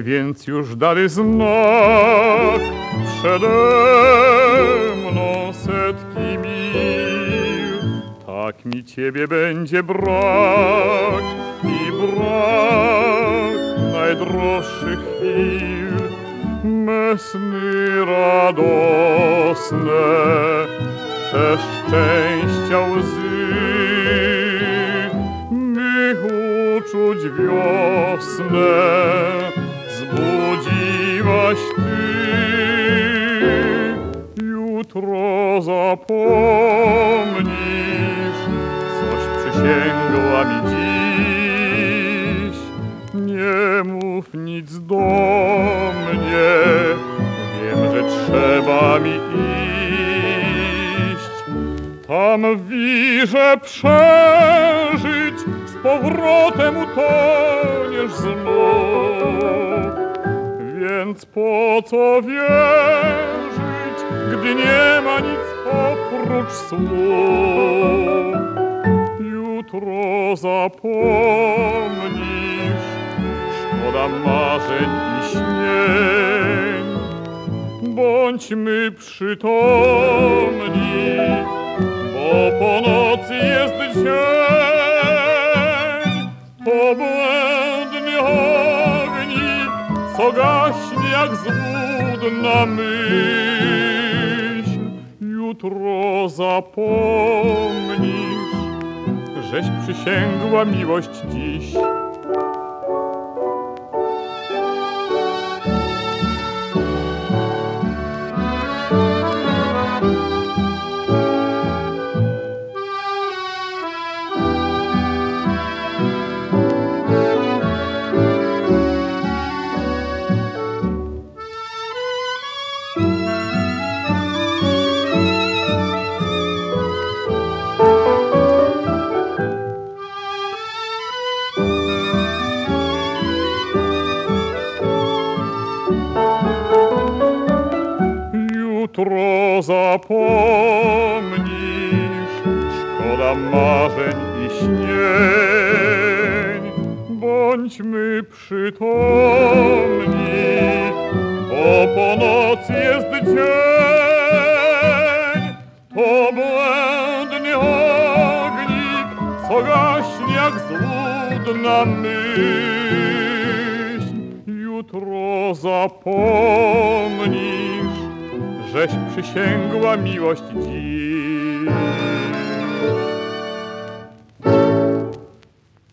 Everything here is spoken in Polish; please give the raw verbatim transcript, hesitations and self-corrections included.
Daj więc już dary znak, przede mną setki mil. Tak mi ciebie będzie brak i brak najdroższych chwil. Me sny radosne, te szczęścia łzy, mych uczuć wiosnę zbudziłaś ty. Jutro zapomnisz, coś przysięgła mi dziś. Nie mów nic do mnie, wiem, że trzeba mi iść. Tam w wirze przeżyć, z powrotem utoniesz znów. Więc po co wierzyć, gdy nie ma nic oprócz słów? Jutro zapomnisz, szkoda marzeń i śnień. Bądźmy przytomni, bo po nocy jest dzień. To błędny ognik, co gaśnie jak złudna myśl. Jutro zapomnisz, żeś przysięgła miłość dziś. Jutro zapomnisz, szkoda marzeń i śnień. Bądźmy przytomni, bo po nocy jest dzień. To błędny ognik, co gaśnie jak złudna myśl. Jutro zapomnisz, żeś przysięgła miłość dziś.